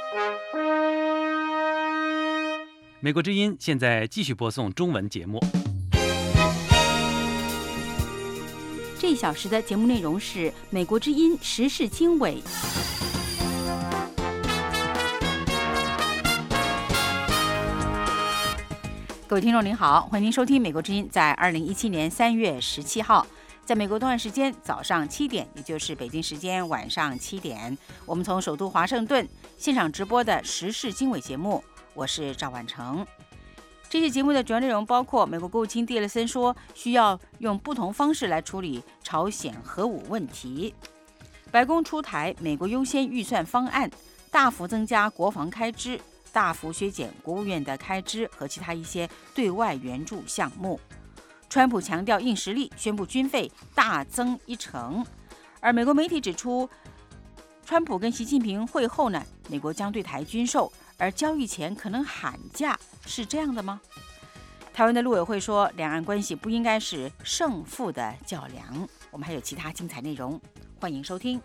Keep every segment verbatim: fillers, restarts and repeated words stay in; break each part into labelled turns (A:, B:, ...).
A: 美国之音现在继续播送中文节目。
B: 这一小时的节目内容是美国之音时事经纬。各位听众您好，欢迎您收听美国之音在二零一七年三月十七号，在美国东岸时间早上七点，也就是北京时间晚上七点，我们从首都华盛顿现场直播的时事经纬节目，我是赵婉成。这期节目的主要内容包括美国国务卿蒂勒森说需要用不同方式来处理朝鲜核武问题，白宫出台美国优先预算方案，大幅增加国防开支，大幅削减国务院的开支和其他一些对外援助项目。川普强调硬实力，宣布军费大增一成。而美国媒体指出，川普跟习近平会后呢，美国将对台军售，而交易前可能喊价，是这样的吗？台湾的陆委会说，两岸关系不应该是胜负的较量。我们还有其他精彩内容，欢迎收听。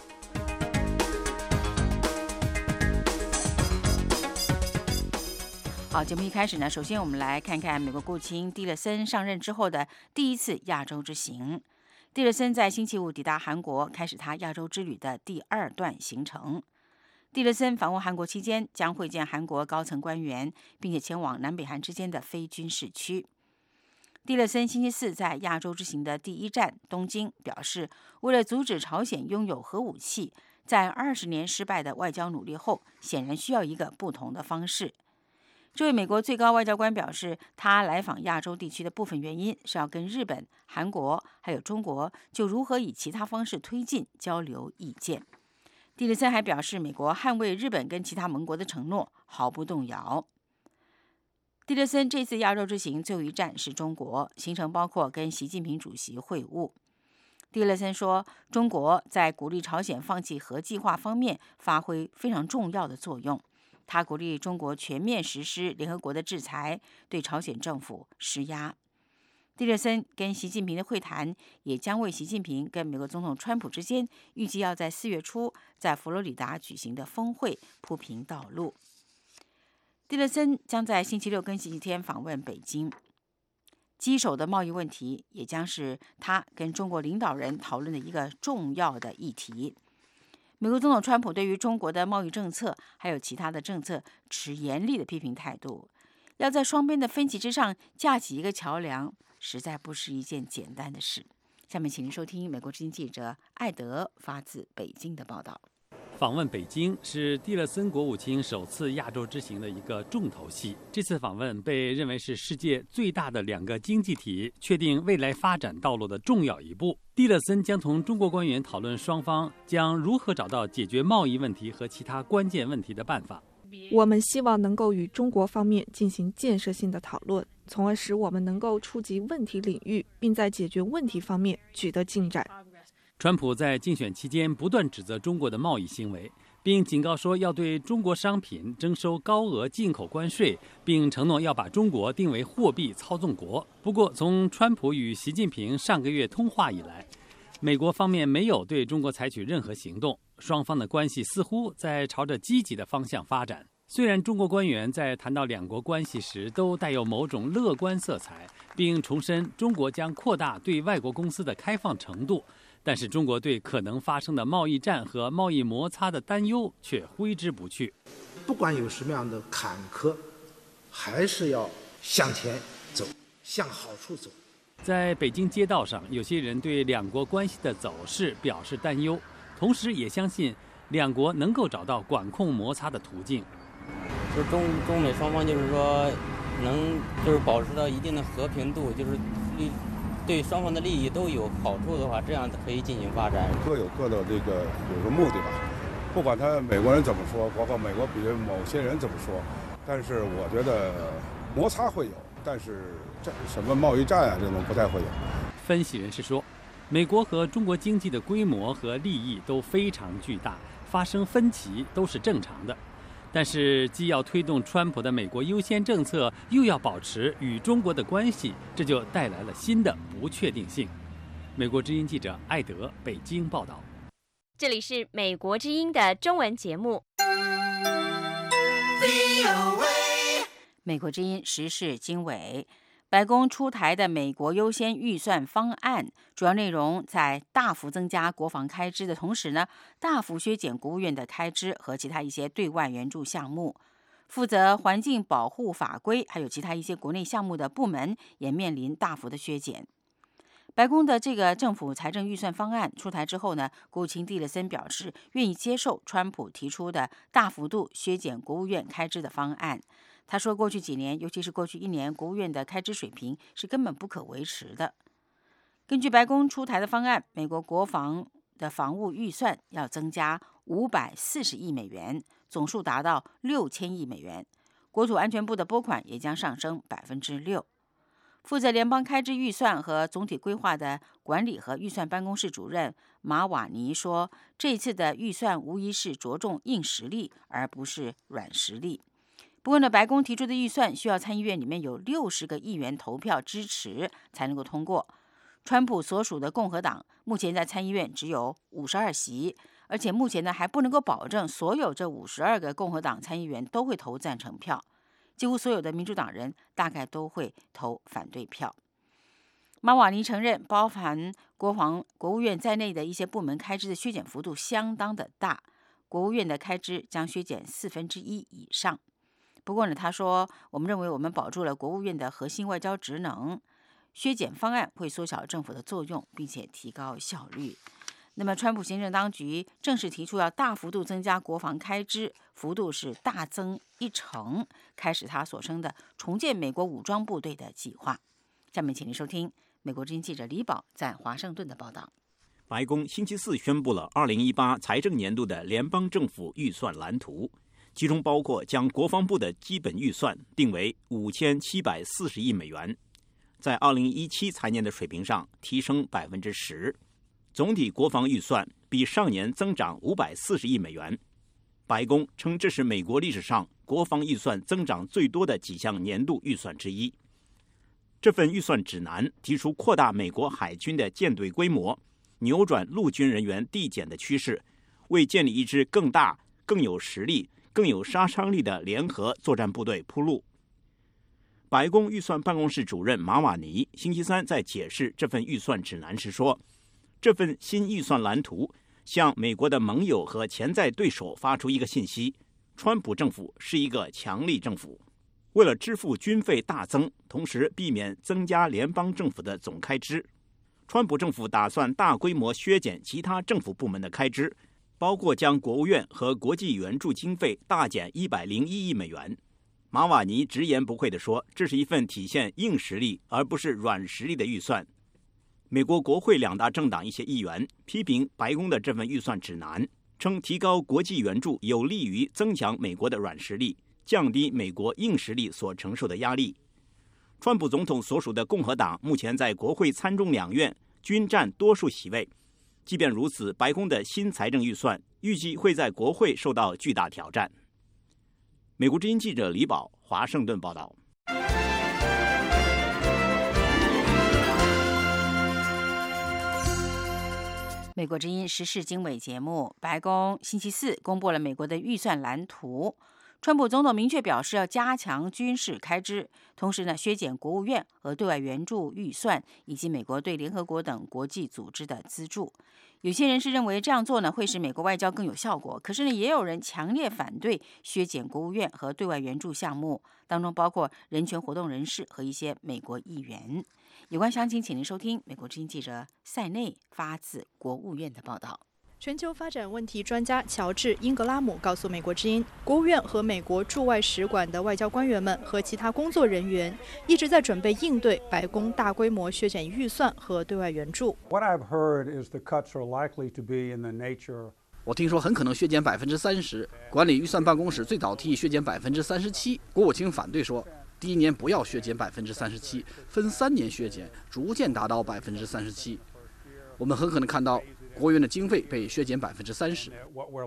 B: 好，节目一开始呢，首先我们来看看美国国务卿蒂勒森上任之后的第一次亚洲之行。蒂勒森在星期五抵达韩国，开始他亚洲之旅的第二段行程。蒂勒森访问韩国期间，将会见韩国高层官员，并且前往南北韩之间的非军事区。蒂勒森星期四在亚洲之行的第一站东京表示，为了阻止朝鲜拥有核武器，在二十年失败的外交努力后，显然需要一个不同的方式。这位美国最高外交官表示，他来访亚洲地区的部分原因是要跟日本、韩国还有中国就如何以其他方式推进交流意见。蒂勒森还表示，美国捍卫日本跟其他盟国的承诺毫不动摇。蒂勒森这次亚洲之行最后一站是中国，行程包括跟习近平主席会晤。蒂勒森说，中国在鼓励朝鲜放弃核计划方面发挥非常重要的作用。他鼓励中国全面实施联合国的制裁，对朝鲜政府施压。蒂勒森跟习近平的会谈也将为习近平跟美国总统川普之间预计要在四月初在佛罗里达举行的峰会铺平道路。蒂勒森将在星期六跟星期天访问北京，棘手的贸易问题也将是他跟中国领导人讨论的一个重要的议题。美国总统川普对于中国的贸易政策还有其他的政策持严厉的批评态度，要在双边的分歧之上架起一个桥梁，实在不是一件简单的事。下面请您收听美国之音记者艾德发自北京的报道。
A: 访问北京是蒂勒森国务卿首次亚洲之行的一个重头戏。这次访问被认为是世界最大的两个经济体确定未来发展道路的重要一步。蒂勒森将同中国官员讨论双方将如何找到解决贸易问题和其他关键问题的办法。
C: 我们希望能够与中国方面进行建设性的讨论，从而使我们能够触及问题领域，并在解决问题方面取得进展。
A: 川普在竞选期间不断指责中国的贸易行为，并警告说要对中国商品征收高额进口关税，并承诺要把中国定为货币操纵国。不过，从川普与习近平上个月通话以来，美国方面没有对中国采取任何行动，双方的关系似乎在朝着积极的方向发展。虽然中国官员在谈到两国关系时都带有某种乐观色彩，并重申中国将扩大对外国公司的开放程度，但是中国对可能发生的贸易战和贸易摩擦的担忧却挥之不去。
D: 不管有什么样的坎坷，还是要向前走，向好处走。
A: 在北京街道上，有些人对两国关系的走势表示担忧，同时也相信两国能够找到管控摩擦的途径。
E: 就中中美双方就是说能就是保持到一定的和平度，就是对双方的利益都有好处的话，这样可以进行发展。
F: 各有各的这个有个目的吧，不管他美国人怎么说，包括美国比某些人怎么说，但是我觉得摩擦会有，但是这什么贸易战啊这种不太会有。
A: 分析人士说，美国和中国经济的规模和利益都非常巨大，发生分歧都是正常的。但是既要推动川普的美国优先政策，又要保持与中国的关系，这就带来了新的不确定性。美国之音记者艾德北京报道。
G: 这里是美国之音的中文节目。
B: 美国之音时事经纬，白宫出台的美国优先预算方案，主要内容在大幅增加国防开支的同时呢，大幅削减国务院的开支和其他一些对外援助项目。负责环境保护法规还有其他一些国内项目的部门也面临大幅的削减。白宫的这个政府财政预算方案出台之后呢，国务卿蒂勒森表示愿意接受川普提出的大幅度削减国务院开支的方案。他说，过去几年，尤其是过去一年，国务院的开支水平是根本不可维持的。根据白宫出台的方案，美国国防的防务预算要增加五百四十亿美元，总数达到六千亿美元。国土安全部的拨款也将上升百分之六。负责联邦开支预算和总体规划的管理和预算办公室主任马瓦尼说，这一次的预算无疑是着重硬实力，而不是软实力。不过呢，白宫提出的预算需要参议院里面有六十个议员投票支持才能够通过。川普所属的共和党目前在参议院只有五十二席，而且目前呢还不能够保证所有这五十二个共和党参议员都会投赞成票，几乎所有的民主党人大概都会投反对票。马瓦尼承认，包含国防、国务院在内的一些部门开支的削减幅度相当的大，国务院的开支将削减四分之一以上。不过呢，他说，我们认为我们保住了国务院的核心外交职能，削减方案会缩小政府的作用，并且提高效率。那么，川普行政当局正式提出要大幅度增加国防开支，幅度是大增一成，开始他所称的重建美国武装部队的计划。下面请您收听美国之音记者李宝在华盛顿的报道。
G: 白宫星期四宣布了二零一八财政年度的联邦政府预算蓝图，其中包括将国防部的基本预算定为五千七百四十亿美元，在二零一七财年的水平上提升百分之十。总体国防预算比上年增长五百四十亿美元。白宫称这是美国历史上国防预算增长最多的几项年度预算之一。这份预算指南提出扩大美国海军的舰队规模，扭转陆军人员递减的趋势，为建立一支更大、更有实力、更有杀伤力的联合作战部队铺路。白宫预算办公室主任马瓦尼星期三在解释这份预算指南时说，这份新预算蓝图向美国的盟友和潜在对手发出一个信息：川普政府是一个强力政府。为了支付军费大增，同时避免增加联邦政府的总开支，川普政府打算大规模削减其他政府部门的开支，包括将国务院和国际援助经费大减一百零一亿美元。马瓦尼直言不讳地说，这是一份体现硬实力而不是软实力的预算。美国国会两大政党一些议员批评白宫的这份预算指南，称提高国际援助有利于增强美国的软实力，降低美国硬实力所承受的压力。川普总统所属的共和党目前在国会参众两院均占多数席位，即便如此，白宫的新财政预算预计会在国会受到巨大挑战。美国之音记者李宝，华盛顿报道。
B: 美国之音时事经纬节目，白宫星期四公布了美国的预算蓝图。川普总统明确表示要加强军事开支，同时呢削减国务院和对外援助预算，以及美国对联合国等国际组织的资助。有些人是认为这样做呢会使美国外交更有效果，可是呢也有人强烈反对削减国务院和对外援助项目，当中包括人权活动人士和一些美国议员。有关详情，请您收听美国之音记者塞内发自国务院的报道。
H: 全球发展问题专家乔治·英格拉姆告诉美国之音，国务院和美国驻外使馆的外交官员们和其他工作人员一直在准备应对白宫大规模削减预算和对外援助。
I: What I've heard is the cuts are likely to be in the nature.
J: 我听说很可能削减百分之三十。管理预算办公室最早提议削减百分之三十七，国务卿反对说，第一年不要削减百分之三十七，分三年削减，逐渐达到百分之三十七。我们很可能看到国务院的经费被削减百分之三十。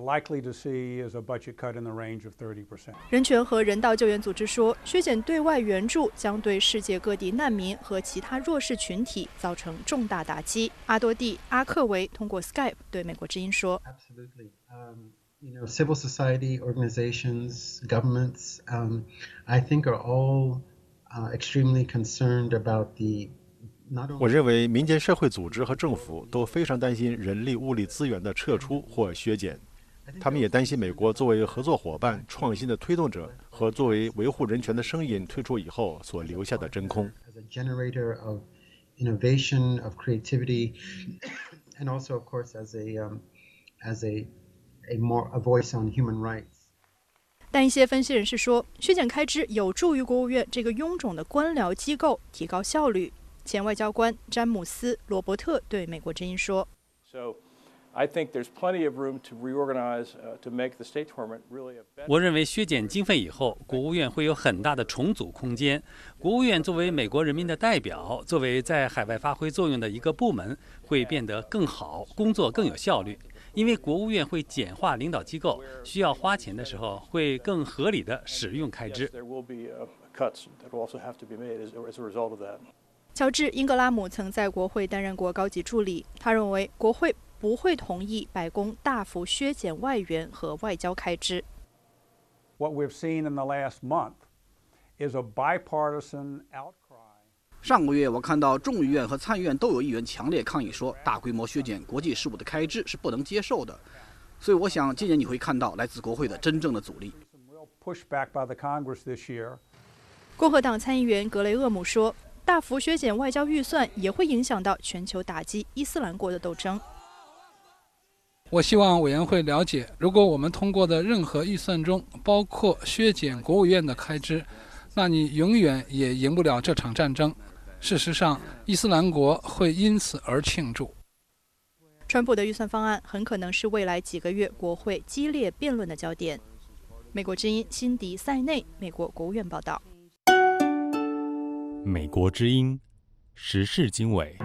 H: 人权和人道救援组织说，削减对外援助将对世界各地难民和其他弱势群体造成重大打击。阿多蒂·阿克维通过 Skype 对美国之音说。
K: You know, civil society organizations, governments, um, I think are all uh, extremely concerned about the
L: 我认为民间社会组织和政府都非常担心人力物力资源的撤出或削减，他们也担心美国作为合作伙伴、创新的推动者和作为维护人权的声音退出以后所留下的真空。
K: Innovation, of creativity, and also, of course, as a um, as a a more a voice on human rights.
H: 但一些分析人士说，削减开支有助于国务院这个臃肿的官僚机构提高效率。前外交官詹姆斯·罗伯特对美国之音说
M: ：“So, I think there's plenty of room to reorganize uh, to make the State Department really a better.”
A: 我认为削减经费以后，国务院会有很大的重组空间。国务院作为美国人民的代表，作为在海外发挥作用的一个部门，会变得更好，工作更有效率。因为国务院会简化领导机构，需要花钱的时候会更合理的使用开支。
H: 乔治·英格拉姆曾在国会担任过高级助理，他认为国会不会同意白宫大幅削减外援和外交开支。
I: What we've seen in the last month is a bipartisan outcry.
J: 上个月，我看到众议院和参议院都有议员强烈抗议说，大规模削减国际事务的开支是不能接受的。所以，我想今年你会看到来自国会的真正的阻力。
H: 共和党参议员格雷厄姆说，大幅削减外交预算也会影响到全球打击伊斯兰国的斗争。
N: 我希望委员会了解，如果我们通过的任何预算中包括削减国务院的开支，那你永远也赢不了这场战争。事实上，伊斯兰国会因此而庆祝。
H: 川普的预算方案很可能是未来几个月国会激烈辩论的焦点。美国之音辛迪·塞内，美国国务院报道。
O: 美国之音时事经纬。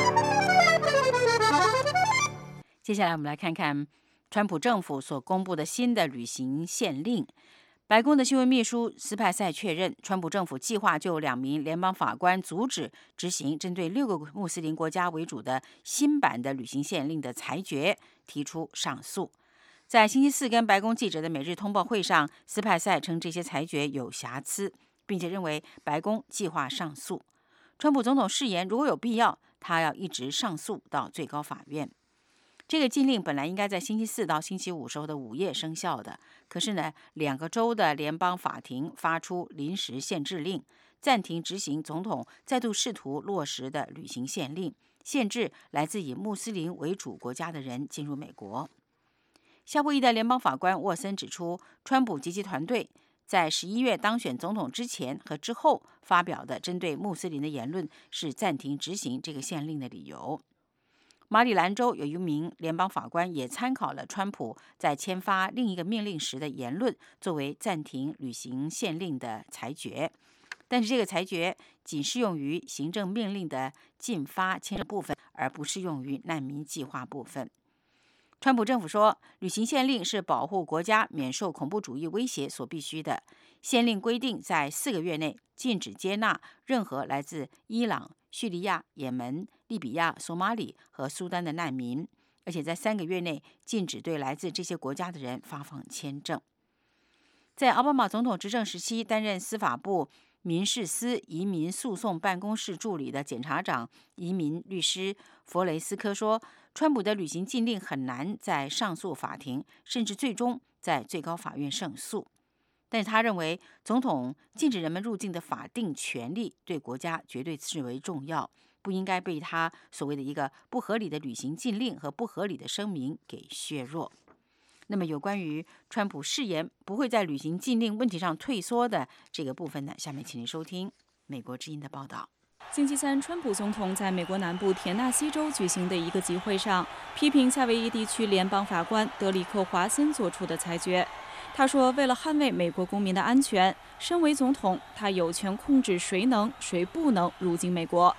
B: 接下来我们来看看川普政府所公布的新的旅行限令。白宫的新闻秘书斯派塞确认，川普政府计划就两名联邦法官阻止执行针对六个穆斯林国家为主的新版的旅行限令的裁决提出上诉。在星期四跟白宫记者的每日通报会上，斯派塞称这些裁决有瑕疵，并且认为白宫计划上诉。川普总统誓言，如果有必要，他要一直上诉到最高法院。这个禁令本来应该在星期四到星期五时候的午夜生效的，可是呢，两个州的联邦法庭发出临时限制令，暂停执行总统再度试图落实的旅行限令，限制来自以穆斯林为主国家的人进入美国。夏威夷的联邦法官沃森指出，川普及其团队在十一月当选总统之前和之后发表的针对穆斯林的言论是暂停执行这个限令的理由。马里兰州有一名联邦法官也参考了川普在签发另一个命令时的言论，作为暂停旅行限令的裁决。但是这个裁决仅适用于行政命令的禁发签证部分，而不适用于难民计划部分。川普政府说，旅行限令是保护国家免受恐怖主义威胁所必须的。限令规定，在四个月内禁止接纳任何来自伊朗、叙利亚、也门、利比亚、索马里和苏丹的难民，而且在三个月内禁止对来自这些国家的人发放签证。在奥巴马总统执政时期，担任司法部民事司移民诉讼办公室助理的检察长、移民律师弗雷斯科说，川普的旅行禁令很难在上诉法庭，甚至最终在最高法院胜诉。但是他认为，总统禁止人们入境的法定权利对国家绝对视为重要，不应该被他所谓的一个不合理的旅行禁令和不合理的声明给削弱。那么有关于川普誓言不会在旅行禁令问题上退缩的这个部分呢，下面请您收听美国之音的报道。
P: 星期三，川普总统在美国南部田纳西州举行的一个集会上，批评夏威夷地区联邦法官德里克·华森做出的裁决。他说，为了捍卫美国公民的安全，身为总统，他有权控制谁能、谁不能入境美国。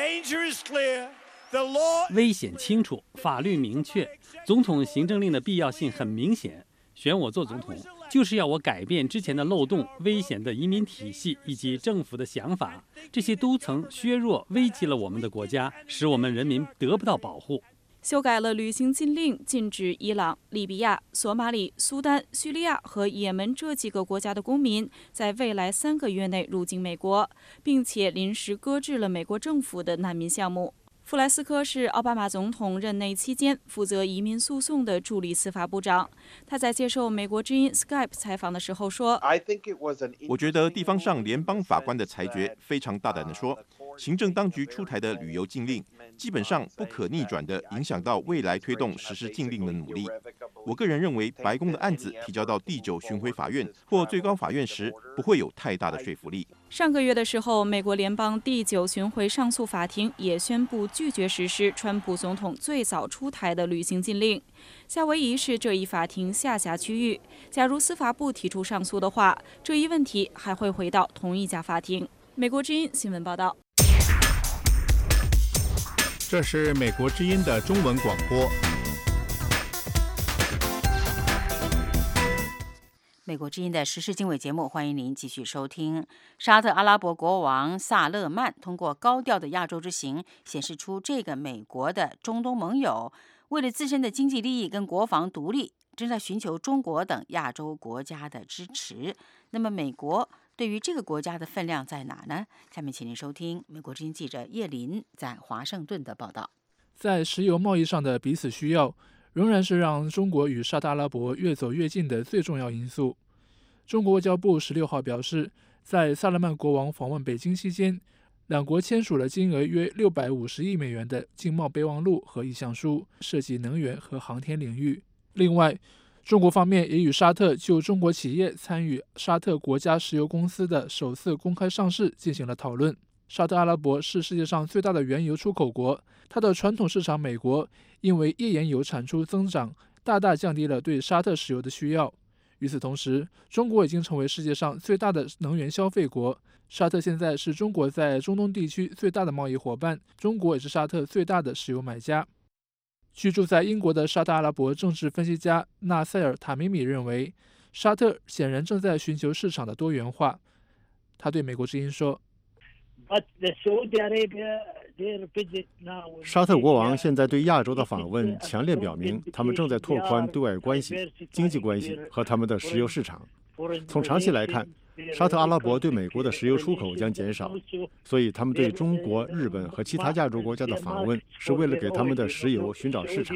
A: 危险清楚，法律明确，总统行政令的必要性很明显。选我做总统，就是要我改变之前的漏洞、危险的移民体系以及政府的想法，这些都曾削弱、危及了我们的国家，使我们人民得不到保护。
P: 修改了旅行禁令，禁止伊朗、利比亚、索马里、苏丹、叙利亚和也门这几个国家的公民在未来三个月内入境美国，并且临时搁置了美国政府的难民项目。弗莱斯科是奥巴马总统任内期间负责移民诉讼的助理司法部长。他在接受美国之音 Skype 采访的时候说：“
Q: 我觉得地方上联邦法官的裁决非常大胆地说，行政当局出台的旅游禁令基本上不可逆转地影响到未来推动实施禁令的努力。我个人认为，白宫的案子提交到第九巡回法院或最高法院时，不会有太大的说服力。”
P: 上个月的时候，美国联邦第九巡回上诉法庭也宣布拒绝实施川普总统最早出台的旅行禁令。夏威夷是这一法庭下辖区域，假如司法部提出上诉的话，这一问题还会回到同一家法庭。美国之音新闻报道。
R: 这是美国之音的中文广播。
B: 美国之音的时事经纬节目，欢迎您继续收听。沙特阿拉伯国王萨勒曼通过高调的亚洲之行，显示出这个美国的中东盟友为了自身的经济利益跟国防独立，正在寻求中国等亚洲国家的支持。那么，美国对于这个国家的分量在哪呢？下面请您收听美国之音记者叶林在华盛顿的报道。
S: 在石油贸易上的彼此需要，仍然是让中国与沙特阿拉伯越走越近的最重要因素。中国外交部十六号表示，在萨勒曼国王访问北京期间，两国签署了金额约六百五十亿美元的经贸备忘录和意向书，涉及能源和航天领域。另外，中国方面也与沙特就中国企业参与沙特国家石油公司的首次公开上市进行了讨论。沙特阿拉伯是世界上最大的原油出口国，它的传统市场美国因为页岩油产出增长，大大降低了对沙特石油的需要。与此同时，中国已经成为世界上最大的能源消费国。沙特现在是中国在中东地区最大的贸易伙伴，中国也是沙特最大的石油买家。居住在英国的沙特阿拉伯政治分析家纳塞尔·塔米米认为，沙特显然正在寻求市场的多元化。他对美国之音说：“
L: 沙特国王现在对亚洲的访问，强烈表明他们正在拓宽对外关系、经济关系和他们的石油市场。从长期来看，沙特阿拉伯对美国的石油出口将减少，所以他们对中国、日本和其他亚洲国家的访问是为了给他们的石油寻找市场。”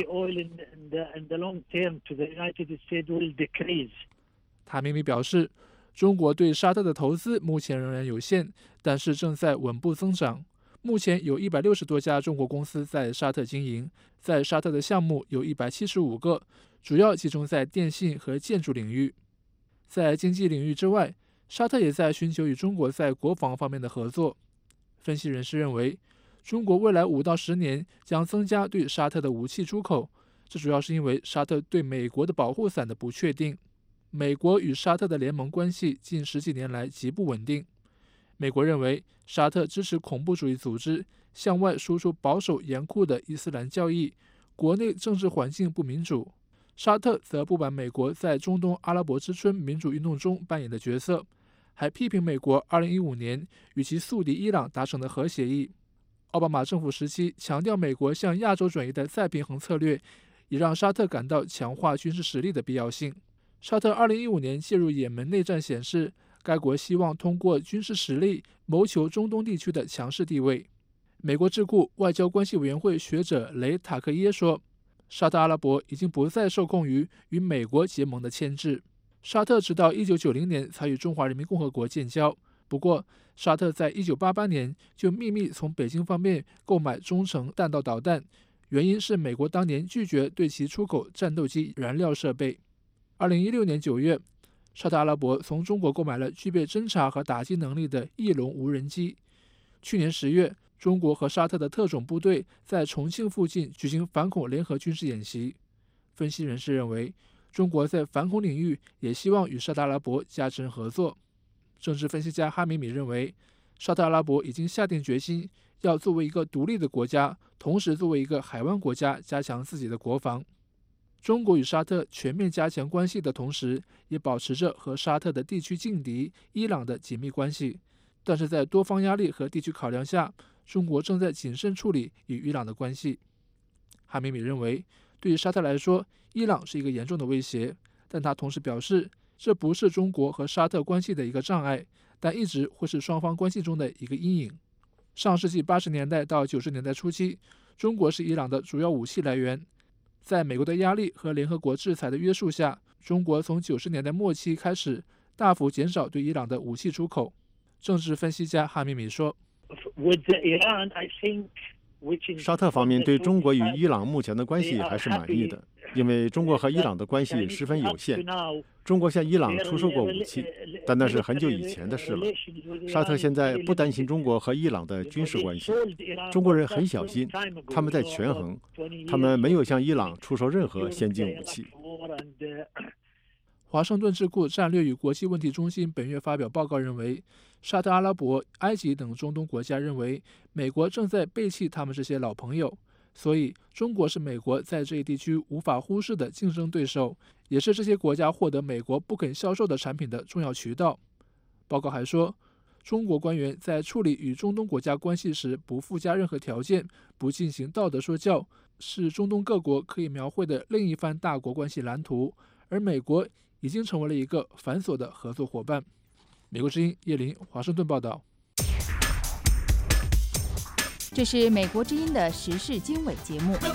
S: 塔米米表示，中国对沙特的投资目前仍然有限，但是正在稳步增长。目前有一百六十多家中国公司在沙特经营，在沙特的项目有一百七十五个，主要集中在电信和建筑领域。在经济领域之外，沙特也在寻求与中国在国防方面的合作。分析人士认为，中国未来五到十年将增加对沙特的武器出口，这主要是因为沙特对美国的保护伞的不确定。美国与沙特的联盟关系近十几年来极不稳定。美国认为沙特支持恐怖主义组织，向外输出保守严酷的伊斯兰教义，国内政治环境不民主。沙特则不满美国在中东阿拉伯之春民主运动中扮演的角色，还批评美国二零一五年与其宿敌伊朗达成的核协议。奥巴马政府时期强调美国向亚洲转移的再平衡策略，也让沙特感到强化军事实力的必要性。沙特二零一五年介入也门内战显示，该国希望通过军事实力谋求中东地区的强势地位。美国智库外交关系委员会学者雷塔克耶说，沙特阿拉伯已经不再受控于与美国结盟的牵制。沙特直到一九九零年才与中华人民共和国建交，不过沙特在一九八八年就秘密从北京方面购买中程弹道导弹，原因是美国当年拒绝对其出口战斗机燃料设备。二零一六年九月，沙特阿拉伯从中国购买了具备侦察和打击能力的翼龙无人机。去年十月，中国和沙特的特种部队在重庆附近举行反恐联合军事演习。分析人士认为，中国在反恐领域也希望与沙特阿拉伯加深合作。政治分析家哈米米认为，沙特阿拉伯已经下定决心要作为一个独立的国家，同时作为一个海湾国家加强自己的国防。中国与沙特全面加强关系的同时，也保持着和沙特的地区劲敌伊朗的紧密关系。但是在多方压力和地区考量下，中国正在谨慎处理与伊朗的关系。 哈梅米认为，对于沙特来说，伊朗是一个严重的威胁，但他同时表示，这不是中国和沙特关系的一个障碍，但一直会是双方关系中的一个阴影。上世纪八十年代到九十年代初期，中国是伊朗的主要武器来源。在美国的压力和联合国制裁的约束下，中国从九十年代末期开始大幅减少对伊朗的武器出口。政治分析家哈米米说，
L: 沙特方面对中国与伊朗目前的关系还是满意的，因为中国和伊朗的关系十分有限。中国向伊朗出售过武器，但那是很久以前的事了。沙特现在不担心中国和伊朗的军事关系，中国人很小心，他们在权衡，他们没有向伊朗出售任何先进武器。
S: 华盛顿智库战略与国际问题中心本月发表报告认为，沙特阿拉伯、埃及等中东国家认为美国正在背弃他们这些老朋友，所以中国是美国在这一地区无法忽视的竞争对手，也是这些国家获得美国不肯销售的产品的重要渠道。报告还说，中国官员在处理与中东国家关系时不附加任何条件，不进行道德说教，是中东各国可以描绘的另一番大国关系蓝图，而美国已经成为了一个繁琐的合作伙伴。美国之音叶林华盛顿报道。
B: 这是美国之音的时事经纬节目。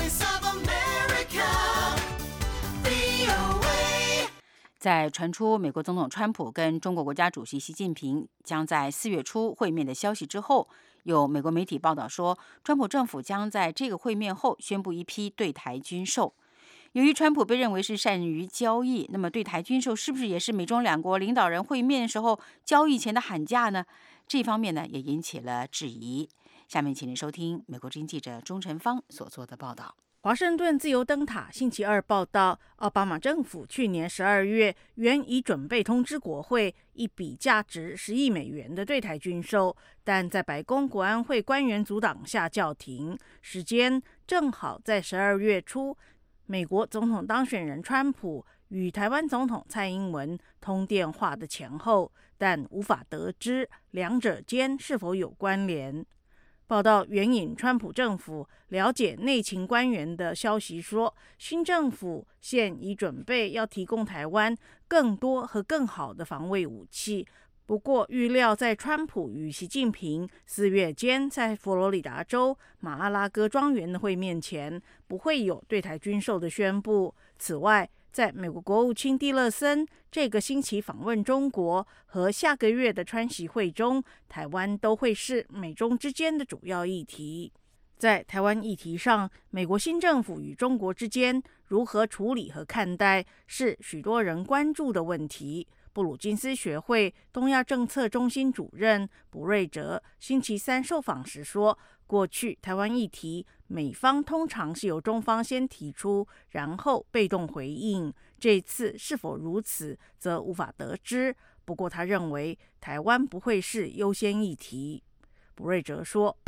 B: 在传出美国总统川普跟中国国家主席习近平将在四月初会面的消息之后，有美国媒体报道说，川普政府将在这个会面后宣布一批对台军售。由于川普被认为是善于交易，那么对台军售是不是也是美中两国领导人会面的时候交易前的喊价呢？这方面呢也引起了质疑。下面请您收听美国之音记者钟晨芳所做的报道。
T: 华盛顿自由灯塔星期二报道，奥巴马政府去年十二月原已准备通知国会一笔价值十亿美元的对台军售，但在白宫国安会官员阻挡下叫停，时间正好在十二月初，美国总统当选人川普与台湾总统蔡英文通电话的前后，但无法得知两者间是否有关联。报道援引川普政府了解内情官员的消息说，新政府现已准备要提供台湾更多和更好的防卫武器。不过，预料在川普与习近平四月间在佛罗里达州马阿拉戈庄园的会面前，不会有对台军售的宣布。此外，在美国国务卿蒂勒森这个星期访问中国和下个月的川习会中，台湾都会是美中之间的主要议题。在台湾议题上，美国新政府与中国之间如何处理和看待，是许多人关注的问题。布鲁金斯学会东亚政策中心主任卜瑞哲星期三受访时说，过去台湾议题美方通常是由中方先提出，然后被动回应，这次是否如此则无法得知。不过他认为台湾不会是优先议题。卜瑞哲说，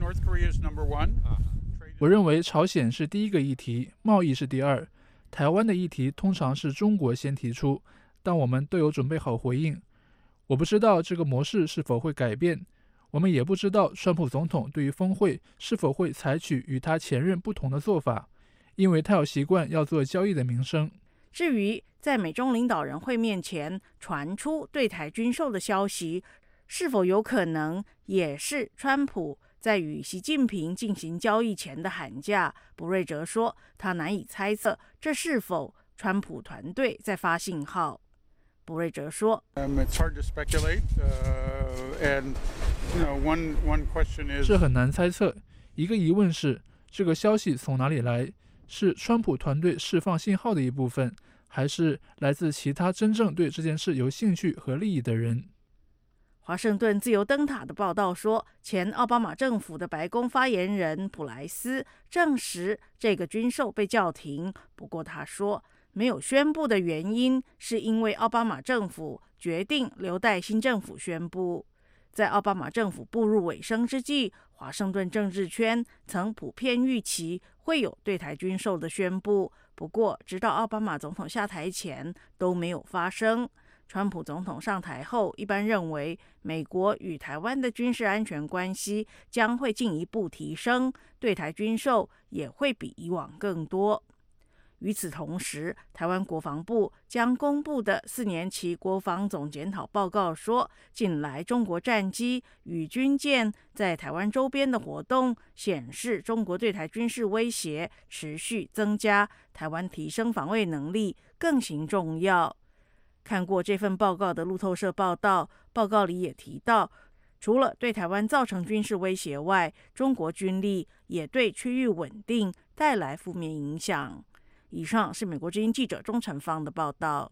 S: 我认为朝鲜是第一个议题，贸易是第二，台湾的议题通常是中国先提出，但我们都有准备好回应。我不知道这个模式是否会改变，我们也不知道川普总统对于峰会是否会采取与他前任不同的做法，因为他有习惯要做交易的名声。
T: 至于在美中领导人会面前传出对台军售的消息，是否有可能也是川普在与习近平进行交易前的喊价？卜瑞哲说，他难以猜测这是否川普团队在发信号。卜瑞哲说，
S: 这很难猜测。一个疑问是，这个消息从哪里来？是川普团队释放信号的一部分，还是来自其他真正对这件事有兴趣和利益的人？
T: 华盛顿自由灯塔的报道说，前奥巴马政府的白宫发言人普莱斯证实这个军售被叫停，不过他说没有宣布的原因是因为奥巴马政府决定留待新政府宣布。在奥巴马政府步入尾声之际，华盛顿政治圈曾普遍预期会有对台军售的宣布，不过直到奥巴马总统下台前都没有发生。 川普总统上台后，一般认为美国与台湾的军事安全关系将会进一步提升，对台军售也会比以往更多。与此同时，台湾国防部将公布的四年期国防总检讨报告说，近来中国战机与军舰在台湾周边的活动，显示中国对台军事威胁持续增加，台湾提升防卫能力更形重要。看过这份报告的路透社报道，报告里也提到，除了对台湾造成军事威胁外，中国军力也对区域稳定带来负面影响。以上是美国之音记者钟成芳的报道。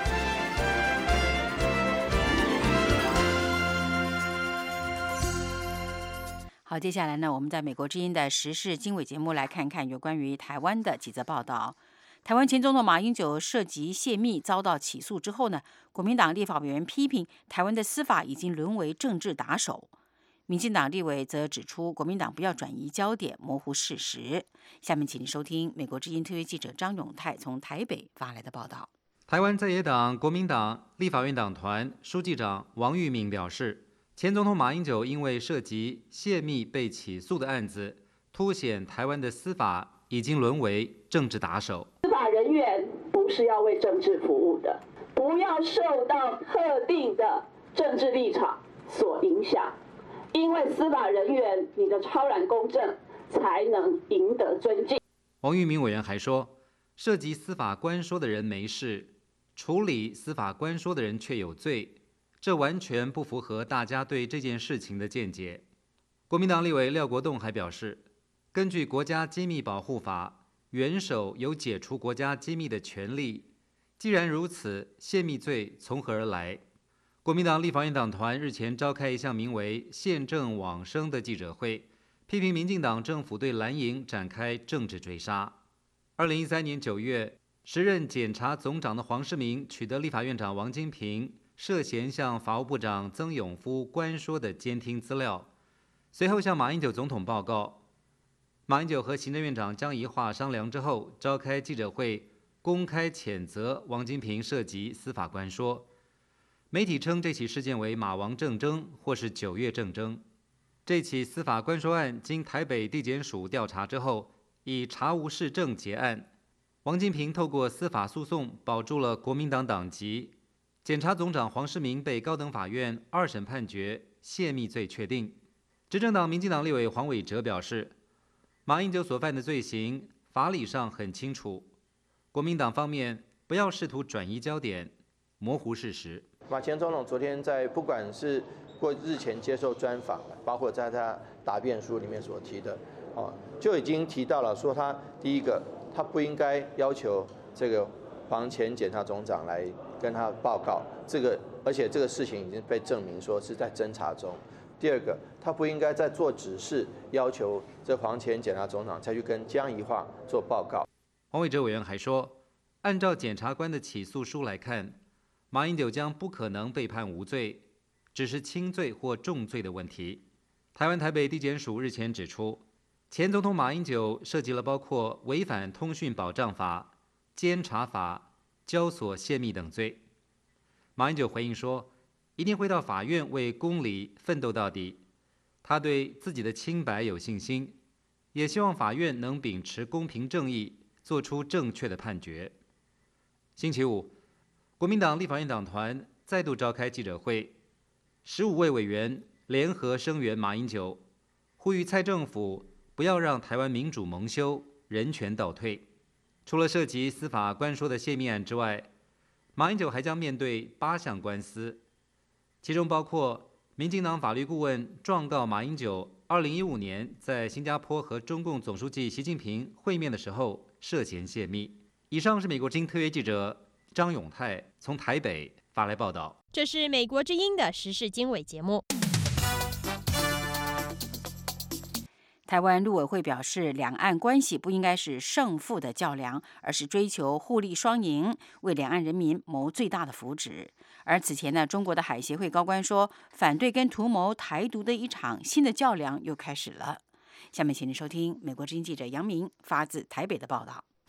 B: 好，接下来呢，我们在美国之音的时事经纬节目来看看有关于台湾的几则报道。台湾前总统马英九涉及泄密遭到起诉之后呢，国民党立法委员批评台湾的司法已经沦为政治打手。民进党立委则指出，国民党不要转移焦点，模糊事实。下面请您收听美国之音特约记者张永泰从台北发来的报道。
U: 台湾在野党国民党立法院党团书记长王玉敏表示，前总统马英九因为涉及泄密被起诉的案子，凸显台湾的司法已经沦为政治打手。
V: 司法人员不是要为政治服务的，不要受到特定的政治立场所影响。因为司法人员，你的超然公正才能赢得尊敬。
U: 王玉敏委员还说，涉及司法官说的人没事，处理司法官说的人却有罪，这完全不符合大家对这件事情的见解。国民党立委廖国栋还表示，根据国家机密保护法，元首有解除国家机密的权利。既然如此，泄密罪从何而来？国民党立法院党团日前召开一项名为“宪政往生”的记者会，批评民进党政府对蓝营展开政治追杀。二零一三年九月，时任检察总长的黄世明取得立法院长王金平涉嫌向法务部长曾永夫关说的监听资料，随后向马英九总统报告。马英九和行政院长江宜桦商量之后，召开记者会，公开谴责王金平涉及司法官说。媒体称这起事件为马王政争或是九月政争。这起司法官说案经台北地检署调查之后，以查无事证结案。王金平透过司法诉讼保住了国民党党籍。检察总长黄世明被高等法院二审判决泄密罪确定。执政党民进党立委黄伟哲表示，马英九所犯的罪行法理上很清楚，国民党方面不要试图转移焦点，模糊事实。
W: 马前总统昨天在不管是过日前接受专访，包括在他答辩书里面所提的，哦，就已经提到了说他第一个，他不应该要求这个黄前检察总长来跟他报告这个，而且这个事情已经被证明说是在侦查中。第二个，他不应该在做指示要求这黄前检察总长再去跟江宜桦做报告。
U: 黄伟哲委员还说，按照检察官的起诉书来看，马英九将不可能被判无罪，只是轻罪或重罪的问题。台湾台北地检署日前指出，前总统马英九涉及了包括违反通讯保障法、监察法、交所泄密等罪。马英九回应说，一定会到法院为公理奋斗到底。他对自己的清白有信心，也希望法院能秉持公平正义，做出正确的判决。星期五，国民党立法院党团再度召开记者会，十五位委员联合声援马英九，呼吁蔡政府不要让台湾民主蒙羞、人权倒退。除了涉及司法官说的泄密案之外，马英九还将面对八项官司，其中包括民进党法律顾问状告马英九二零一五年在新加坡和中共总书记习近平会面的时候涉嫌泄密。以上是美国之音特约记者张永泰从台北发来报道。
X: 这是美国之音的时事经纬节目。
B: 台湾陆委会表示，两岸关系不应该是胜负的较量，而是追求互利双赢，为两岸人民谋最大的福祉。而此前呢，中国的海协会高官说，反对跟图谋台独的一场新的较量又开始了。下面请您收听美国之音记者杨明发自台北的报道。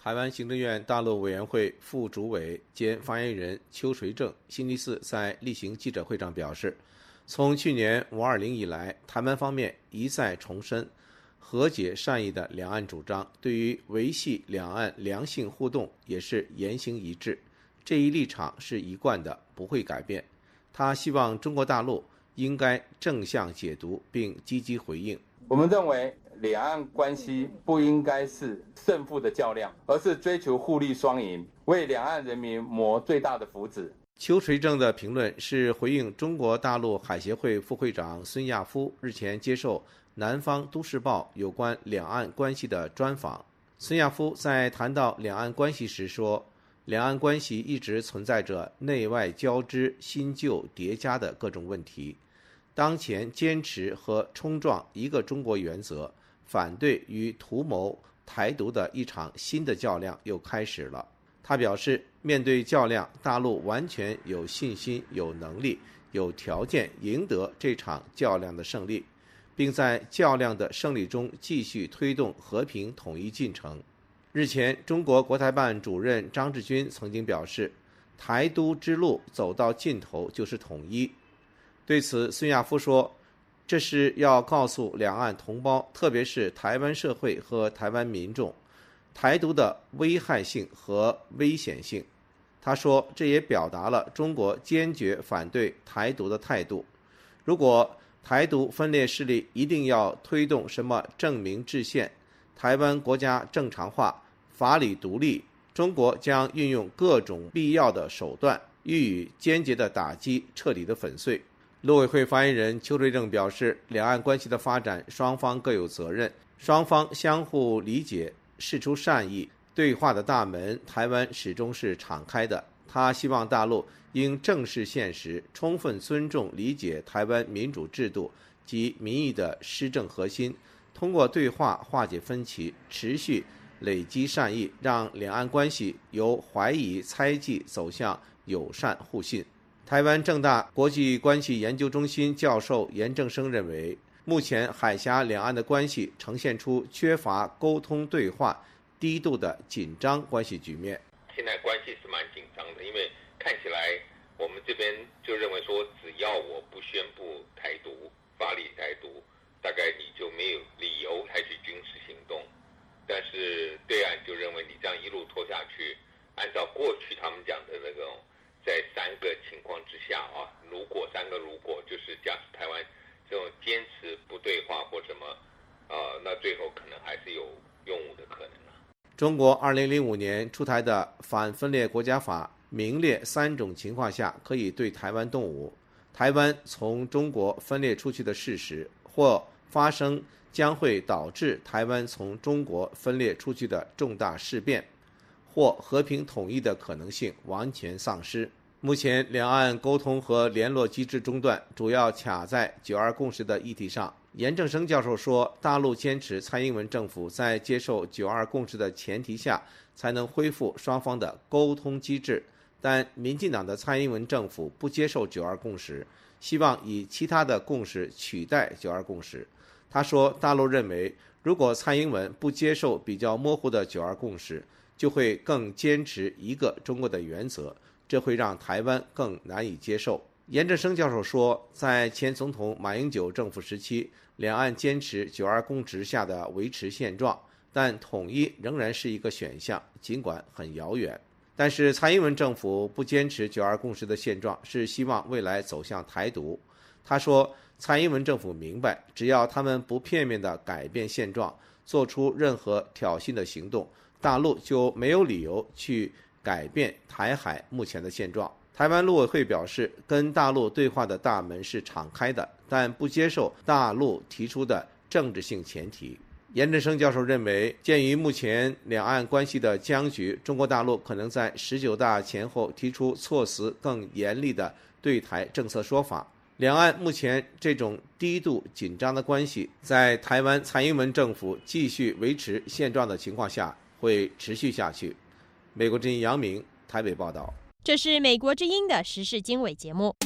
C: 台湾行政院大陆委员会副主委兼发言人邱垂正星期四在例行记者会上表示，从去年五二零以来，台湾方面一再重申和解善意的两岸主张，对于维系两岸良性互动也是言行一致，这一立场是一贯的，不会改变。他希望中国大陆应该正向解读并积极回应。
D: 我们认为两岸关系不应该是胜负的较量，而是追求互利双赢，为两岸人民谋最大的福祉。
C: 邱垂正的评论是回应中国大陆海协会副会长孙亚夫日前接受南方都市报有关两岸关系的专访。孙亚夫在谈到两岸关系时说，两岸关系一直存在着内外交织、新旧叠加的各种问题，当前坚持和冲撞一个中国原则，反对与图谋台独的一场新的较量又开始了。他表示，面对较量，大陆完全有信心、有能力、有条件赢得这场较量的胜利，并在较量的胜利中继续推动和平统一进程。日前，中国国台办主任张志军曾经表示，台独之路走到尽头就是统一。对此，孙亚夫说，这是要告诉两岸同胞，特别是台湾社会和台湾民众，台独的危害性和危险性。他说，这也表达了中国坚决反对台独的态度。如果台独分裂势力一定要推动什么正名制宪、台湾国家正常化、法理独立，中国将运用各种必要的手段，予以坚决的打击，彻底的粉碎。陆委会发言人邱垂正表示，两岸关系的发展，双方各有责任，双方相互理解，释出善意，对话的大门，台湾始终是敞开的。他希望大陆应正视现实，充分尊重理解台湾民主制度及民意的施政核心，通过对话化解分歧，持续累积善意，让两岸关系由怀疑猜忌走向友善互信。台湾政大国际关系研究中心教授严正生认为，目前海峡两岸的关系呈现出缺乏沟通对话、低度的紧张关系局面。
E: 现在关系是蛮紧张的，因为看起来我们这边就认为说，只要我不宣布台独、法理台独，大概你就没有理由采取军事行动。但是对岸就认为你这样一路拖下去，按照过去他们讲的那种，在三个情况之下啊，如果三个如果，就是假使台湾这种坚持不对话或什么，呃，那最后可能还是有用武的可能了。
C: 中国二零零五年出台的反分裂国家法明列三种情况下可以对台湾动武：台湾从中国分裂出去的事实，或发生将会导致台湾从中国分裂出去的重大事变，或和平统一的可能性完全丧失。目前两岸沟通和联络机制中断，主要卡在九二共识的议题上。严正生教授说，大陆坚持蔡英文政府在接受九二共识的前提下才能恢复双方的沟通机制，但民进党的蔡英文政府不接受九二共识，希望以其他的共识取代九二共识。他说，大陆认为，如果蔡英文不接受比较模糊的九二共识，就会更坚持一个中国的原则，这会让台湾更难以接受。严正生教授说，在前总统马英九政府时期，两岸坚持九二共识下的维持现状，但统一仍然是一个选项，尽管很遥远。但是蔡英文政府不坚持九二共识的现状，是希望未来走向台独。他说，蔡英文政府明白，只要他们不片面地改变现状，做出任何挑衅的行动，大陆就没有理由去改变台海目前的现状。台湾陆委会表示，跟大陆对话的大门是敞开的，但不接受大陆提出的政治性前提。严正生教授认为，鉴于目前两岸关系的僵局，中国大陆可能在十九大前后提出措辞更严厉的对台政策说法。两岸目前这种低度紧张的关系，在台湾蔡英文政府继续维持现状的情况下，会持续下去。美国之音杨明台北报道。
X: 这是美国之音的时事经纬节目。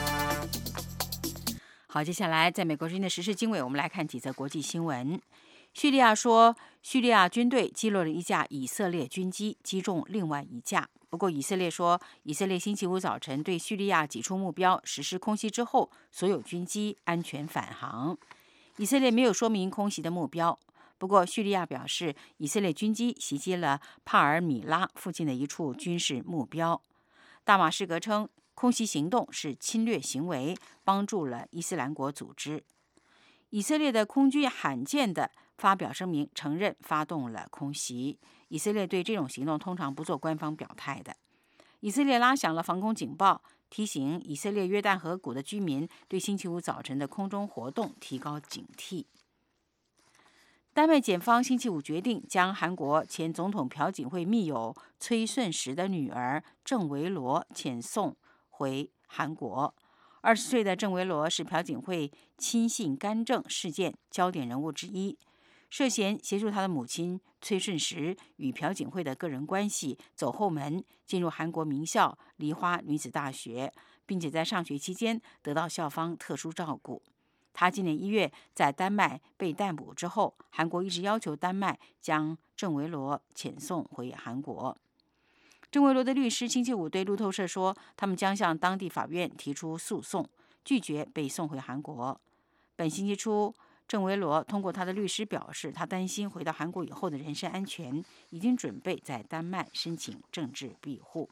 B: 好，接下来在美国之音的时事经纬，我们来看几则国际新闻。 叙利亚说，叙利亚军队击落了一架以色列军机，击中另外一架。不过，以色列说，以色列星期五早晨对叙利亚几处目标实施空袭之后，所有军机安全返航。以色列没有说明空袭的目标。不过，叙利亚表示，以色列军机袭击了帕尔米拉附近的一处军事目标。大马士革称，空袭行动是侵略行为，帮助了伊斯兰国组织。以色列的空军罕见的发表声明，承认发动了空袭。以色列对这种行动通常不做官方表态的。以色列拉响了防空警报，提醒以色列约旦河谷的居民对星期五早晨的空中活动提高警惕。丹麦检方星期五决定将韩国前总统朴槿惠密友崔顺实的女儿郑维罗遣送回韩国。二十岁的郑维罗是朴槿惠亲信干政事件焦点人物之一，涉嫌协助他的母亲崔顺实与朴槿惠的个人关系走后门，进入韩国名校梨花女子大学，并且在上学期间得到校方特殊照顾。他今年一月在丹麦被逮捕之后，韩国一直要求丹麦将郑维罗遣送回韩国。郑维罗的律师星期五对路透社说，他们将向当地法院提出诉讼，拒绝被送回韩国。本星期初，郑维罗通过他的律师表示，他担心回到韩国以后的人身安全，已经准备在丹麦申请政治庇护。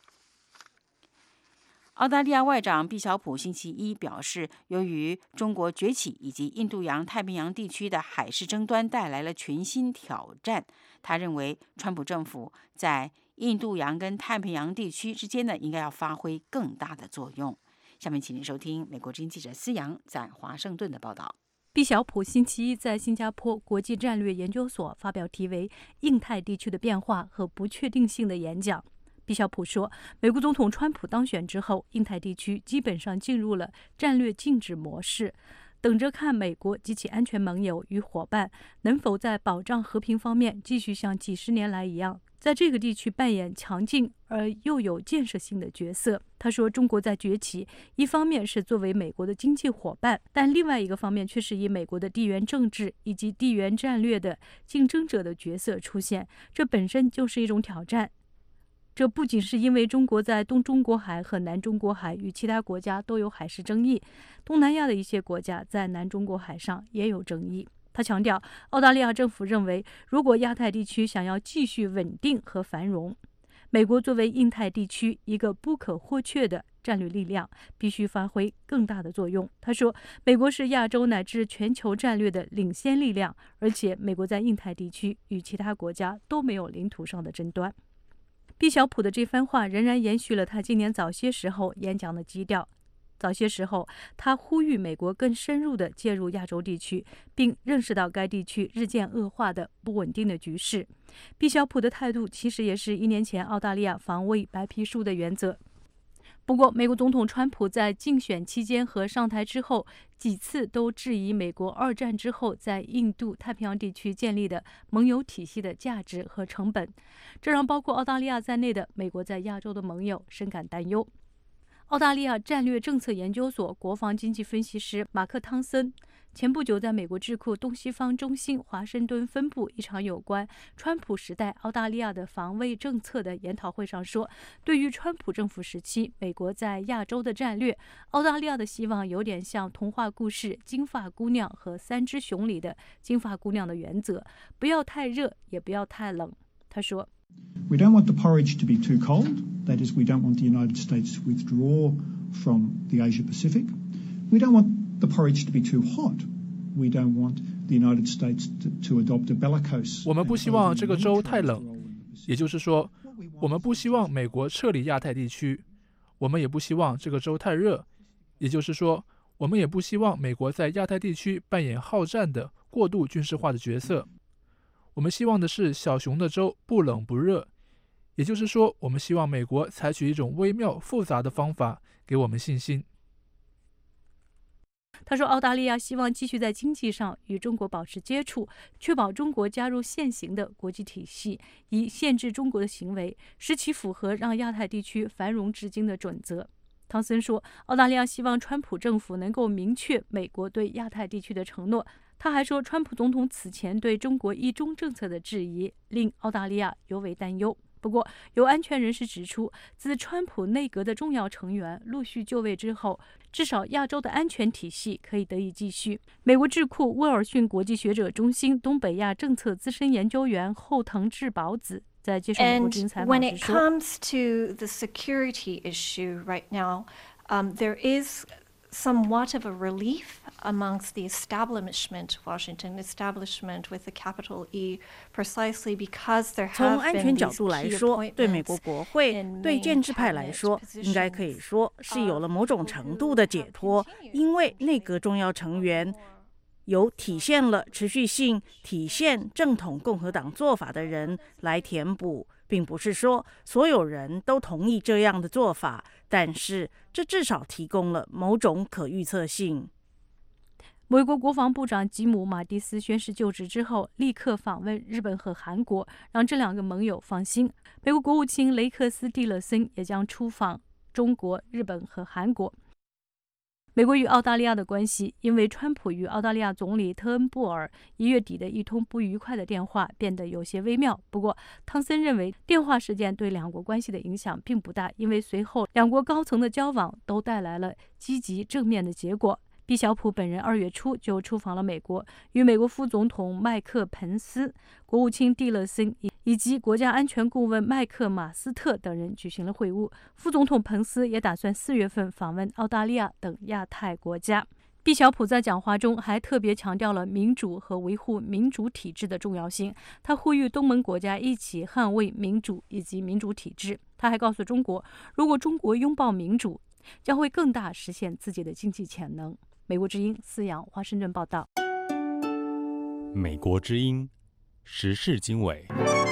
B: 澳大利亚外长毕晓普星期一表示，由于中国崛起以及印度洋太平洋地区的海事争端带来了全新挑战，他认为川普政府在印度洋跟太平洋地区之间呢，应该要发挥更大的作用。下面请您收听美国之音记者思阳在华盛顿的报道。
F: 毕晓普星期一在新加坡国际战略研究所发表题为《印太地区的变化和不确定性》的演讲。毕晓普说，美国总统川普当选之后，印太地区基本上进入了战略静止模式，等着看美国及其安全盟友与伙伴能否在保障和平方面继续像几十年来一样，在这个地区扮演强劲而又有建设性的角色。他说，中国在崛起，一方面是作为美国的经济伙伴，但另外一个方面却是以美国的地缘政治以及地缘战略的竞争者的角色出现，这本身就是一种挑战。这不仅是因为中国在东中国海和南中国海与其他国家都有海事争议，东南亚的一些国家在南中国海上也有争议。他强调，澳大利亚政府认为，如果亚太地区想要继续稳定和繁荣，美国作为印太地区一个不可或缺的战略力量，必须发挥更大的作用。他说，美国是亚洲乃至全球战略的领先力量，而且美国在印太地区与其他国家都没有领土上的争端。毕晓普的这番话仍然延续了他今年早些时候演讲的基调。早些时候，他呼吁美国更深入地介入亚洲地区，并认识到该地区日渐恶化的不稳定的局势。毕晓普的态度其实也是一年前澳大利亚防卫白皮书的原则。不过，美国总统川普在竞选期间和上台之后，几次都质疑美国二战之后在印度太平洋地区建立的盟友体系的价值和成本，这让包括澳大利亚在内的美国在亚洲的盟友深感担忧。澳大利亚战略政策研究所国防经济分析师马克·汤森前不久在美国智库东西方中心华盛顿分部一场有关川普时代澳大利亚的防卫政策的研讨会上说，对于川普政府时期美国在亚洲的战略，澳大利亚的希望有点像童话故事《金发姑娘和三只熊》里的金发姑娘的原则，不要太热，也不要太冷。他说，
G: We don't want the porridge to be too cold. That is, we don't want the United States to withdraw from the Asia-Pacific. We don't want the porridge to be too hot. We don't want the United States to, to adopt a bellicose.
S: 我们不希望这个州太冷，也就是说，我们不希望美国撤离亚太地区。我们也不希望这个州太热，也就是说，我们也不希望美国在亚太地区扮演好战的过度军事化的角色。我们希望的是小熊的州不冷不热，也就是说，我们希望美国采取一种微妙复杂的方法，给我们信心。
F: 他说，澳大利亚希望继续在经济上与中国保持接触，确保中国加入现行的国际体系，以限制中国的行为，使其符合让亚太地区繁荣至今的准则。汤森说，澳大利亚希望川普政府能够明确美国对亚太地区的承诺。 他还说，川普总统此前对中国一中政策的质疑令澳大利亚尤为担忧。不过，有安全人士指出，自川普内阁的重要成员陆续就位之后，至少亚洲的安全体系可以得以继续。美国智库威尔逊国际学者中心东北亚政策资深研究员后藤志保子在接受美国之音采访时说
I: ：“And when it comes to the security issue right now, um, there is somewhat of a relief amongst the establishment, Washington establishment with the capital E, precisely because there
T: 从
I: have
T: 安
I: been
T: 全角
I: these
T: 度来
I: key
T: 说，对美
I: appointments
T: 国国会、
I: in
T: 对
I: main
T: 建制派来
I: cabinet
T: 说，应该可以
I: positions.
T: 说是有了某种程度的解脱，因为内阁重要成员由体现了持续性、体现正统共和党做法的人来填补，并不是说所有人都同意这样的做法，但是这至少提供了某种可预测性。
F: 美国国防部长吉姆·马蒂斯宣誓就职之后，立刻访问日本和韩国，让这两个盟友放心。美国国务卿雷克斯·蒂勒森也将出访中国、日本和韩国。美国与澳大利亚的关系，因为川普与澳大利亚总理特恩布尔一月底的一通不愉快的电话变得有些微妙。不过，汤森认为电话事件对两国关系的影响并不大，因为随后两国高层的交往都带来了积极正面的结果。毕晓普本人二月初就出访了美国，与美国副总统麦克·彭斯、国务卿蒂勒森以及国家安全顾问麦克·马斯特等人举行了会晤。副总统彭斯也打算四月份访问澳大利亚等亚太国家。毕晓普在讲话中还特别强调了民主和维护民主体制的重要性，他呼吁东盟国家一起捍卫民主以及民主体制。他还告诉中国，如果中国拥抱民主，将会更大实现自己的经济潜能。美国之音思阳华盛顿报道。
O: 美国之音时事经纬。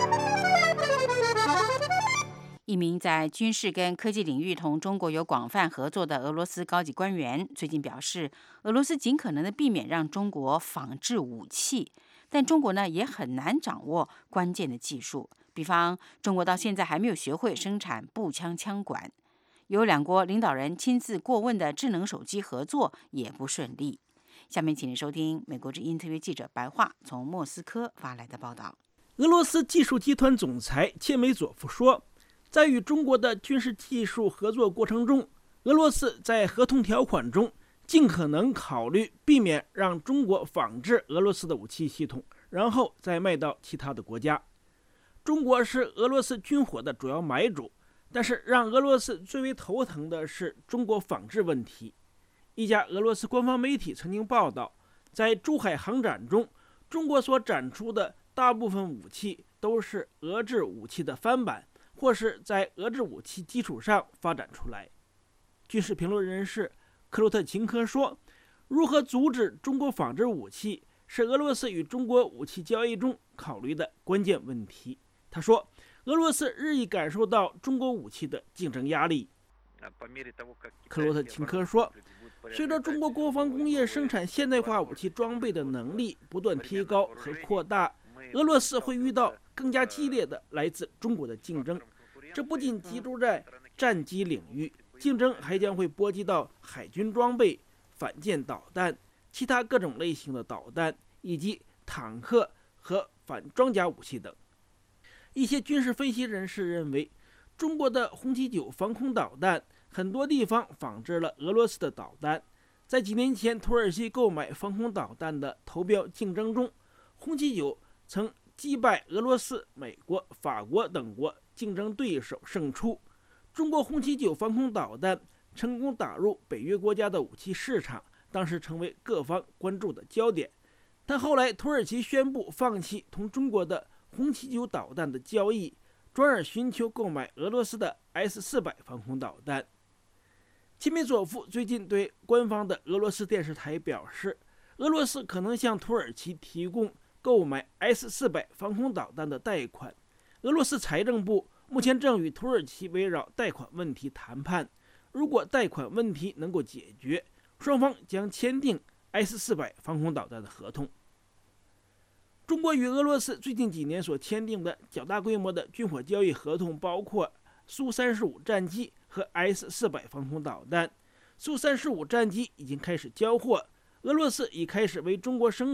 B: 一名在军事跟科技领域同中国有广泛合作的俄罗斯高级官员最近表示，俄罗斯尽可能的避免让中国仿制武器，但中国呢也很难掌握关键的技术，比方中国到现在还没有学会生产步枪枪管。由两国领导人亲自过问的智能手机合作也不顺利。下面请您收听美国之音特约记者白桦从莫斯科发来的报道。
J: 俄罗斯技术集团总裁切梅佐夫说，在与中国的军事技术合作过程中，俄罗斯在合同条款中尽可能考虑避免让中国仿制俄罗斯的武器系统，然后再卖到其他的国家。中国是俄罗斯军火的主要买主，但是让俄罗斯最为头疼的是中国仿制问题。一家俄罗斯官方媒体曾经报道，在珠海航展中，中国所展出的大部分武器都是俄制武器的翻版，或是在俄制武器基础上发展出来。军事评论人士克洛特琴科说，如何阻止中国仿制武器是俄罗斯与中国武器交易中考虑的关键问题。他说，俄罗斯日益感受到中国武器的竞争压力。克洛特琴科说，随着中国国防工业生产现代化武器装备的能力不断提高和扩大，俄罗斯会遇到更加激烈的来自中国的竞争。这不仅集中在战机领域，竞争还将会波及到海军装备、反舰导弹、其他各种类型的导弹，以及坦克和反装甲武器等。一些军事分析人士认为，中国的红旗九防空导弹很多地方仿制了俄罗斯的导弹。在几年前土耳其购买防空导弹的投标竞争中，红旗九曾击败俄罗斯、美国、法国等国竞争对手胜出。中国红旗九防空导弹成功打入北约国家的武器市场，当时成为各方关注的焦点。但后来土耳其宣布放弃同中国的红旗九导弹的交易，转而寻求购买俄罗斯的 S 四百 防空导弹。切梅佐夫最近对官方的俄罗斯电视台表示，俄罗斯可能向土耳其提供购买 S 四百 防空导弹的贷款。俄罗斯财政部目前正与土耳其围绕贷款问题谈判，如果贷款问题能够解决，双方将签订 S 四百 防空导弹的合同。中国与俄罗斯最近几年所签订的较大规模的军火交易合同包括苏三十五战机和 S 四百 防空导弹。苏三十五战机已经开始交货，俄罗斯已开始为中国生产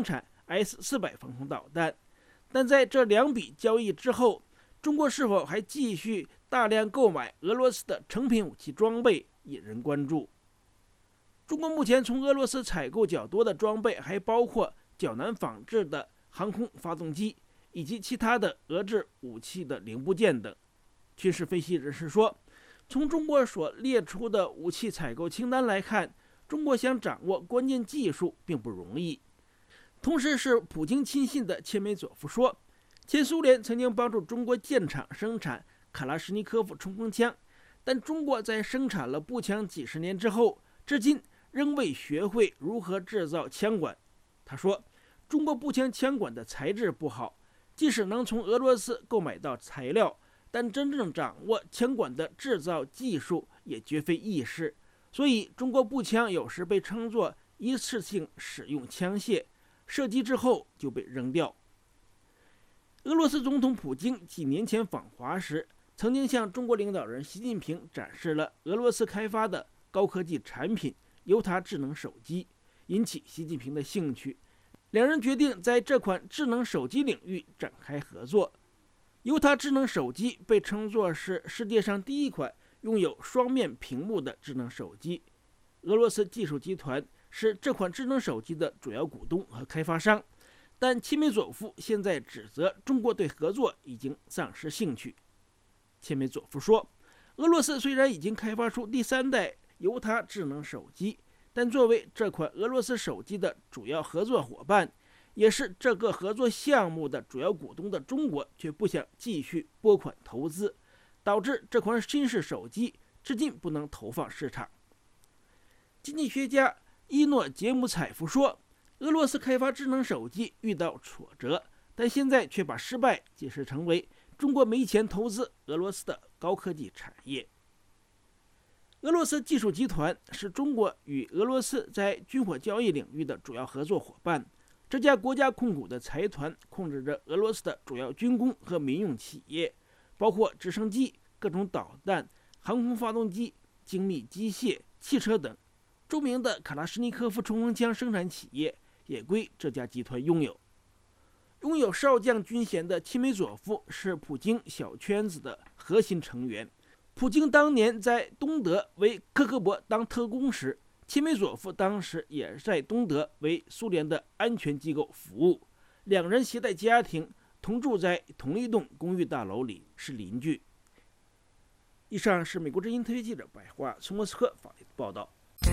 J: S 四百 防空导弹。但在这两笔交易之后，中国是否还继续大量购买俄罗斯的成品武器装备引人关注。中国目前从俄罗斯采购较多的装备还包括较难仿制的航空发动机以及其他的俄制武器的零部件等。军事分析人士说，从中国所列出的武器采购清单来看，中国想掌握关键技术并不容易。同时是普京亲信的切梅佐夫说，前苏联曾经帮助中国建厂生产卡拉什尼科夫冲锋枪，但中国在生产了步枪几十年之后，至今仍未学会如何制造枪管。他说，中国步枪枪管的材质不好，即使能从俄罗斯购买到材料，但真正掌握枪管的制造技术也绝非易事。所以中国步枪有时被称作一次性使用枪械，射击之后就被扔掉。俄罗斯总统普京几年前访华时，曾经向中国领导人习近平展示了俄罗斯开发的高科技产品尤塔智能手机，引起习近平的兴趣。两人决定在这款智能手机领域展开合作。尤塔智能手机被称作是世界上第一款拥有双面屏幕的智能手机。俄罗斯技术集团是这款智能手机的主要股东和开发商，但切梅佐夫现在指责中国对合作已经丧失兴趣。切梅佐夫说，俄罗斯虽然已经开发出第三代尤塔智能手机，但作为这款俄罗斯手机的主要合作伙伴，也是这个合作项目的主要股东的中国却不想继续拨款投资，导致这款新式手机至今不能投放市场。经济学家伊诺杰姆采夫说，俄罗斯开发智能手机遇到挫折，但现在却把失败解释成为中国没钱投资俄罗斯的高科技产业。俄罗斯技术集团是中国与俄罗斯在军火交易领域的主要合作伙伴。这家国家控股的财团控制着俄罗斯的主要军工和民用企业，包括直升机、各种导弹、航空发动机、精密机械、汽车等。著名的卡拉什尼科夫冲锋枪生产企业也归这家集团拥有。拥有少将军衔的切梅佐夫是普京小圈子的核心成员。普京当年在东德为科克勃当特工时，切梅佐夫当时也在东德为苏联的安全机构服务，两人携带家庭同住在同一栋公寓大楼里，是邻居。以上是美国之音特约记者白桦从莫斯科发来的报道。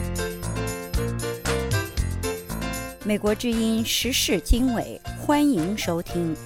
H: 美国之音时事经纬，欢迎收听。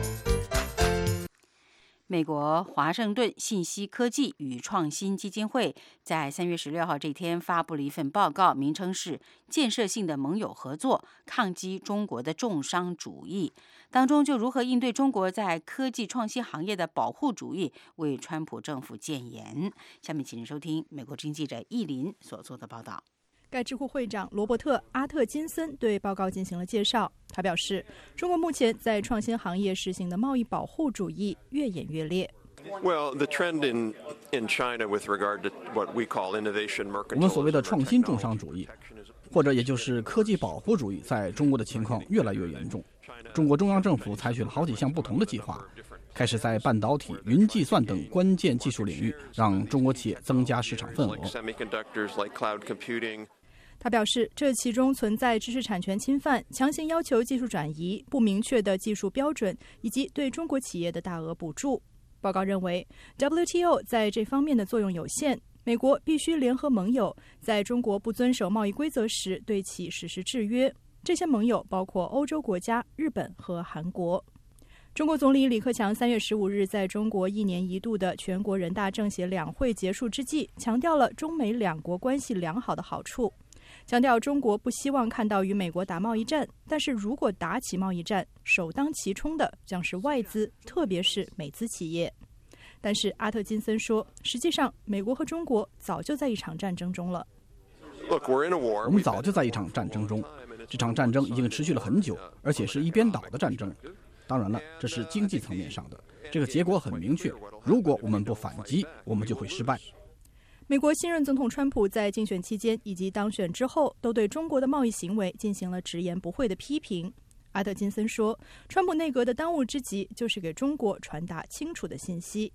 B: 美国华盛顿信息科技与创新基金会在三月十六号这天发布了一份报告，名称是《建设性的盟友合作，抗击中国的重商主义》。当中就如何应对中国在科技创新行业的保护主义，为川普政府建言。下面请您收听美国之音记者易林所做的报道。
K: 该智库会长罗伯特·阿特金森对报告进行了介绍。他表示，中国目前在创新行业实行的贸易保护主义越演越烈。
M: Well, the trend in in China with regard to what we call innovation mercantilism，
N: 我们所谓的创新重商主义，或者也就是科技保护主义，在中国的情况越来越严重。中国中央政府采取了好几项不同的计划，开始在半导体、云计算等关键技术领域让中国企业增加市场份额。
K: 他表示，这其中存在知识产权侵犯、强行要求技术转移、不明确的技术标准，以及对中国企业的大额补助。报告认为 ，W T O 在这方面的作用有限，美国必须联合盟友，在中国不遵守贸易规则时对其实施制约。这些盟友包括欧洲国家、日本和韩国。中国总理李克强三月十五日在中国一年一度的全国人大政协两会结束之际，强调了中美两国关系良好的好处。强调中国不希望看到与美国打贸易战，但是如果打起贸易战，首当其冲的将是外资，特别是美资企业。但是阿特金森说，实际上美国和中国早就在一场战争中了。
N: 我们早就在一场战争中，这场战争已经持续了很久，而且是一边倒的战争。当然了，这是经济层面上的，这个结果很明确，如果我们不反击，我们就会失败。
K: 美国新任总统川普在竞选期间以及当选之后，都对中国的贸易行为进行了直言不讳的批评。 阿特金森说，川普内阁的当务之急就是给中国传达清楚的信息。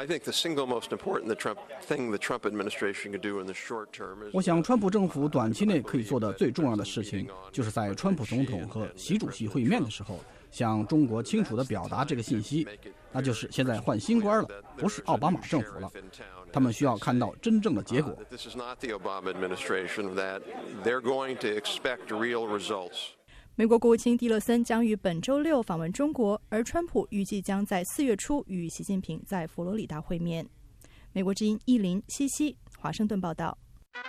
N: 我想，川普政府短期内可以做的最重要的事情，就是在川普总统和习主席会面的时候，向中国清楚地表达这个信息，那就是现在换新官了，不是奥巴马政府了。他们需要看到真正的结果。
K: 美国国务卿蒂勒森将于本周六访问中国，而川普预计将在四月初与习近平在佛罗里达会面。美国之音依林、西西，华盛顿报道。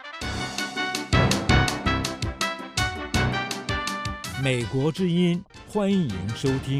A: 美国之音，欢迎收听。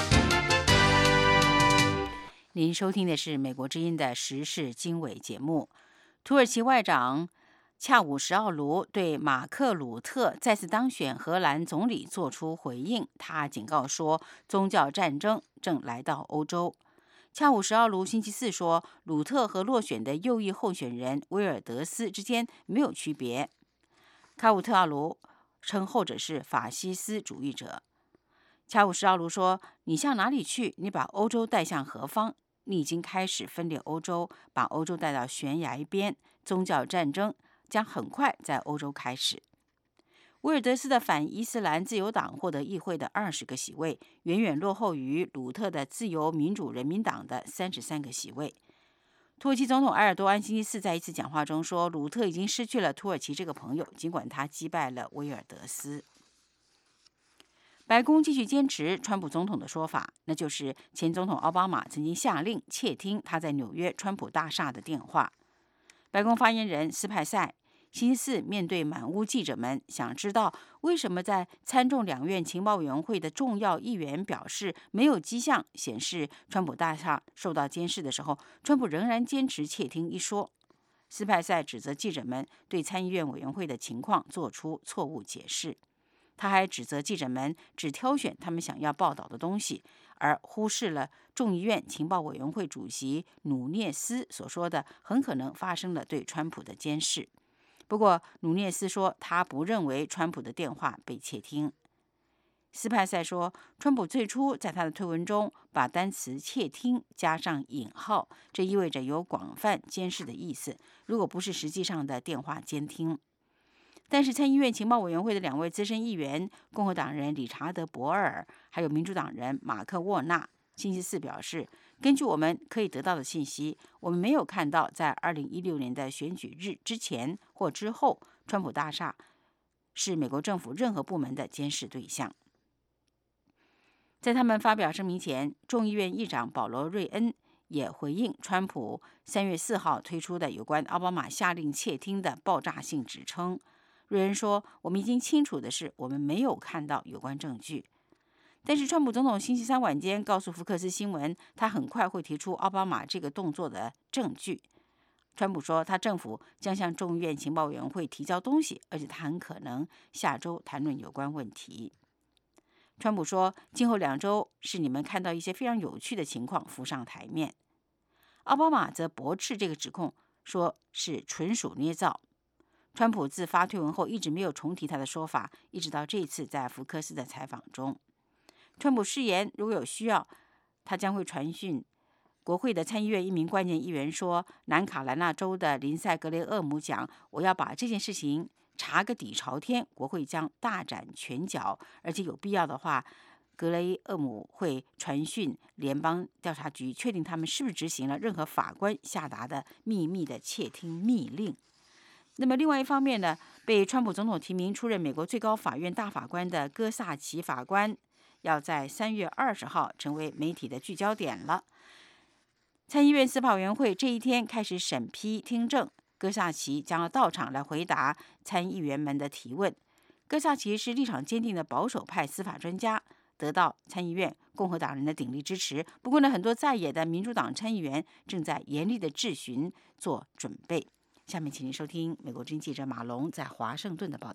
B: 您收听的是美国之音的时事经纬节目。土耳其外长恰武什奥卢对马克鲁特再次当选荷兰总理做出回应，他警告说，宗教战争正来到欧洲。恰武什奥卢星期四说，鲁特和落选的右翼候选人威尔德斯之间没有区别。卡武特奥卢称后者是法西斯主义者。恰武什奥卢说，你向哪里去？你把欧洲带向何方？你已经开始分裂欧洲，把欧洲带到悬崖边，宗教战争将很快在欧洲开始。威尔德斯的反伊斯兰自由党获得议会的二十个席位，远远落后于鲁特的自由民主人民党的三十三个席位。土耳其总统埃尔多安星期四在一次讲话中说，鲁特已经失去了土耳其这个朋友，尽管他击败了威尔德斯。白宫继续坚持川普总统的说法，那就是前总统奥巴马曾经下令窃听他在纽约川普大厦的电话。白宫发言人斯派塞星期四面对满屋记者们，想知道为什么在参众两院情报委员会的重要议员表示没有迹象显示川普大厦受到监视的时候，川普仍然坚持窃听一说。斯派塞指责记者们对参议院委员会的情况做出错误解释。他还指责记者们只挑选他们想要报道的东西，而忽视了众议院情报委员会主席努涅斯所说的很可能发生了对川普的监视。不过，努涅斯说他不认为川普的电话被窃听。斯派塞说，川普最初在他的推文中把单词窃听加上引号，这意味着有广泛监视的意思，如果不是实际上的电话监听。但是参议院情报委员会的两位资深议员，共和党人理查德·博尔还有民主党人马克·沃纳，星期四表示，根据我们可以得到的信息，我们没有看到在二零一六年的选举日之前或之后，川普大厦是美国政府任何部门的监视对象。在他们发表声明前，众议院议长保罗·瑞恩也回应川普三月四号推出的有关奥巴马下令窃听的爆炸性指称。瑞恩说，我们已经清楚的是，我们没有看到有关证据。但是川普总统星期三晚间告诉福克斯新闻，他很快会提出奥巴马这个动作的证据。川普说，他政府将向众议院情报委员会提交东西，而且他很可能下周谈论有关问题。川普说，今后两周是你们看到一些非常有趣的情况浮上台面。奥巴马则驳斥这个指控，说是纯属捏造。川普自发推文后一直没有重提他的说法，一直到这次在福克斯的采访中。川普誓言，如果有需要，他将会传讯国会的参议院一名关键议员说，南卡罗来纳州的林赛·格雷厄姆讲，我要把这件事情查个底朝天，国会将大展拳脚，而且有必要的话，格雷厄姆会传讯联邦调查局，确定他们是不是执行了任何法官下达的秘密的窃听密令。那么另外一方面呢，被川普总统提名出任美国最高法院大法官的戈萨奇法官，要在三月二十号成为媒体的聚焦点了。参议院司法委员会这一天开始审批听证，戈萨奇将要到场来回答参议员们的提问。戈萨奇是立场坚定的保守派司法专家，得到参议院共和党人的鼎力支持。不过呢，很多在野的民主党参议员正在严厉的质询做准备。下面请您收听美国之音记者马龙在华盛顿的报道。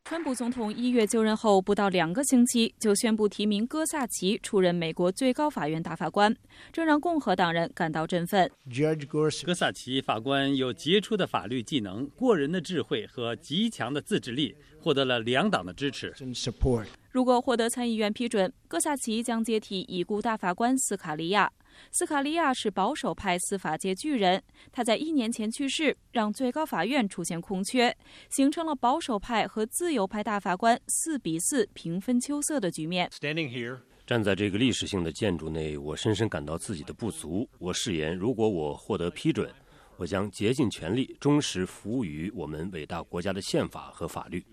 L: 川普总统一月就任后不到两个星期，就宣布提名戈萨奇出任美国最高法院大法官，这让共和党人感到振奋。
P: 戈萨奇法官有杰出的法律技能、过人的智慧和极强的自制力，获得了两党的支持。
L: 如果获得参议院批准，戈萨奇将接替已故大法官斯卡利亚。斯卡利亚是保守派司法界巨人，他在一年前去世，让最高法院出现空缺，形成了保守派和自由派大法官四比四平分秋色的局面。
Q: 站在这个历史性的建筑内，我深深感到自己的不足。我誓言，如果我获得批准，我将竭尽全力，忠实服务于我们伟大国家的宪法和法律。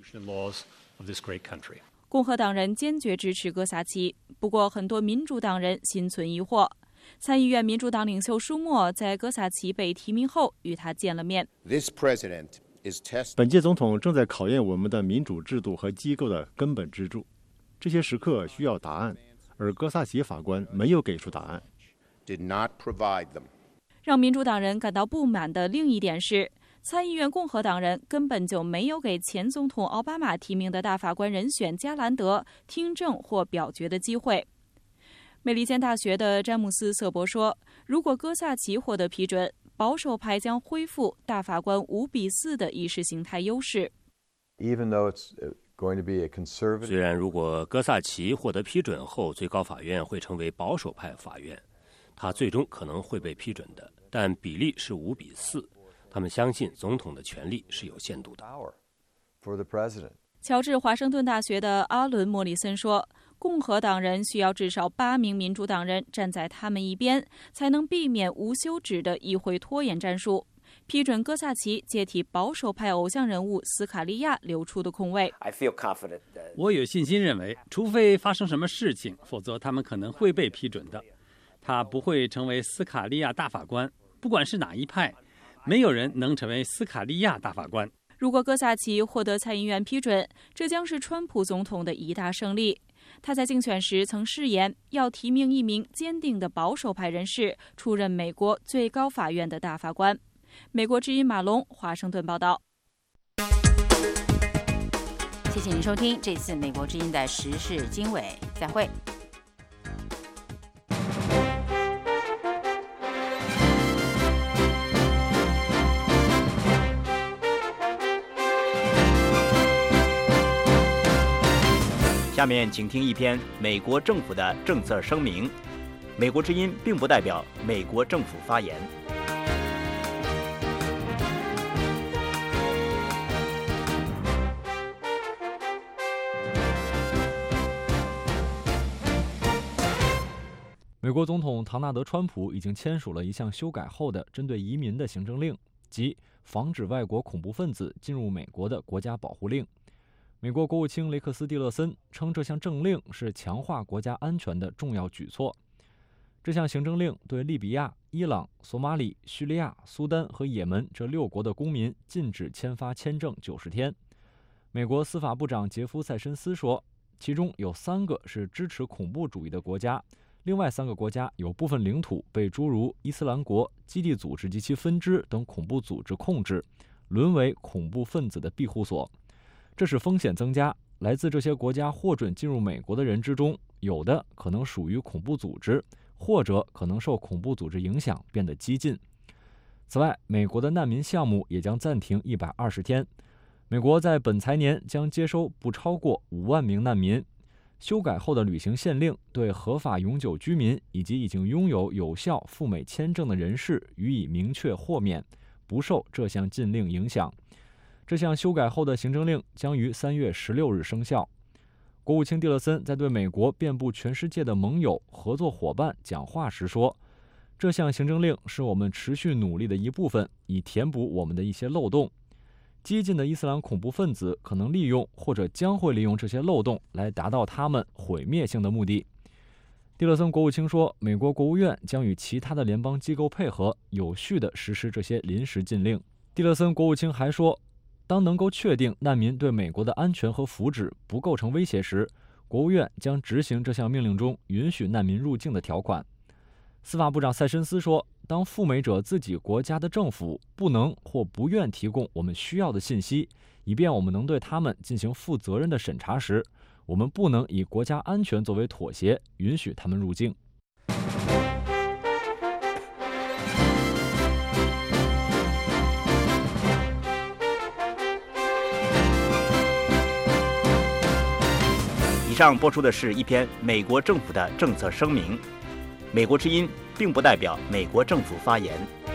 L: 共和党人坚决支持戈萨奇，不过很多民主党人心存疑惑。参议院民主党领袖舒默在戈萨奇被提名后与他见了面。
R: 本届总统正在考验我们的民主制度和机构的根本支柱，这些时刻需要答案，而戈萨奇法官没有给出答案。
L: 让民主党人感到不满的另一点是，参议院共和党人根本就没有给前总统奥巴马提名的大法官人选加兰德听证或表决的机会。美利坚大学的詹姆斯·瑟伯说，如果戈萨奇获得批准，保守派将恢复大法官五比四的意识形态优势。
Q: 虽然如果戈萨奇获得批准后，最高法院会成为保守派法院，他最终可能会被批准的，但比例是五比四。他们相信总统的权力是有限度的。
L: 乔治华盛顿大学的阿伦·莫里森说，共和党人需要至少八名民主党人站在他们一边，才能避免无休止的议会拖延战术，批准戈萨奇接替保守派偶像人物斯卡利亚流出的空位。
P: 我有信心认为，除非发生什么事情，否则他们可能会被批准的。他不会成为斯卡利亚大法官，不管是哪一派，没有人能成为斯卡利亚大法官。
L: 如果戈萨奇获得参议院批准，这将是川普总统的一大胜利。他在竞选时曾誓言要提名一名坚定的保守派人士出任美国最高法院的大法官。美国之音马龙华盛顿报道。
B: 谢谢您收听这次美国之音的时事经纬，再会。
Y: 下面请听一篇美国政府的政策声明。美国之音并不代表美国政府发言。
A: 美国总统唐纳德·川普已经签署了一项修改后的针对移民的行政令，即防止外国恐怖分子进入美国的国家保护令。美国国务卿雷克斯·蒂勒森称，这项政令是强化国家安全的重要举措。这项行政令对利比亚、伊朗、索马里、叙利亚、苏丹和也门这六国的公民禁止签发签证九十天。美国司法部长杰夫·塞申斯说，其中有三个是支持恐怖主义的国家，另外三个国家有部分领土被诸如伊斯兰国、基地组织及其分支等恐怖组织控制，沦为恐怖分子的庇护所。这使风险增加，来自这些国家获准进入美国的人之中，有的可能属于恐怖组织，或者可能受恐怖组织影响变得激进。此外，美国的难民项目也将暂停一百二十天。美国在本财年将接收不超过五万名难民。修改后的旅行限令对合法永久居民以及已经拥有有效赴美签证的人士予以明确豁免，不受这项禁令影响。这项修改后的行政令将于三月十六日生效。国务卿蒂勒森在对美国遍布全世界的盟友、合作伙伴讲话时说，这项行政令是我们持续努力的一部分，以填补我们的一些漏洞。激进的伊斯兰恐怖分子可能利用或者将会利用这些漏洞来达到他们毁灭性的目的。蒂勒森国务卿说，美国国务院将与其他的联邦机构配合，有序地实施这些临时禁令。蒂勒森国务卿还说，当能够确定难民对美国的安全和福祉不构成威胁时，国务院将执行这项命令中允许难民入境的条款。司法部长塞申斯说， 当赴美者自己国家的政府不能或不愿提供我们需要的信息，以便我们能对他们进行负责任的审查时，我们不能以国家安全作为妥协，允许他们入境。
Y: 以上播出的是一篇美国政府的政策声明。美国之音并不代表美国政府发言。